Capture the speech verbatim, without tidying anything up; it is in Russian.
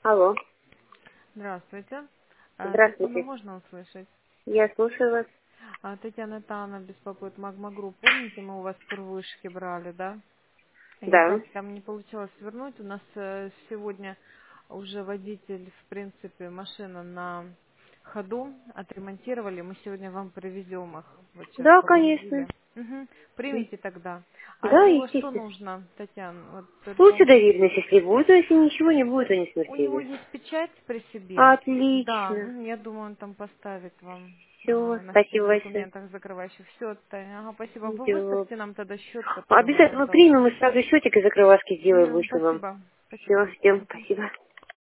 Алло, Здравствуйте. А, Татьяну здравствуйте. можно услышать? Я слушаю вас. А, Татьяна Тана беспокоит Магма Групп. Помните, мы у вас вышки брали, да? И Да. никак там не получилось вернуть. У нас э, сегодня уже водитель, в принципе, машина на ходу отремонтировали. Мы сегодня вам привезем их. Вот сейчас Да, конечно. погрузили. Мгм. Примите тогда. А от Да, него что естественно. нужно, Татьяна? Вот только Лучше доверенность, если будет, но если ничего не будет, то не у него смертельно. есть печать при себе. Да, Отлично. м, я думаю, он там поставит вам Все, а, на спасибо всех большое. документах закрывающих. Все, Таня, ага, спасибо. Вы Ничего. выставьте нам тогда счет, который мы Обязательно вам должны. примем и сразу счетик и закрывашки сделаем, Мгм, вышлем вам. спасибо. Все, Спасибо. всем Мгм. спасибо.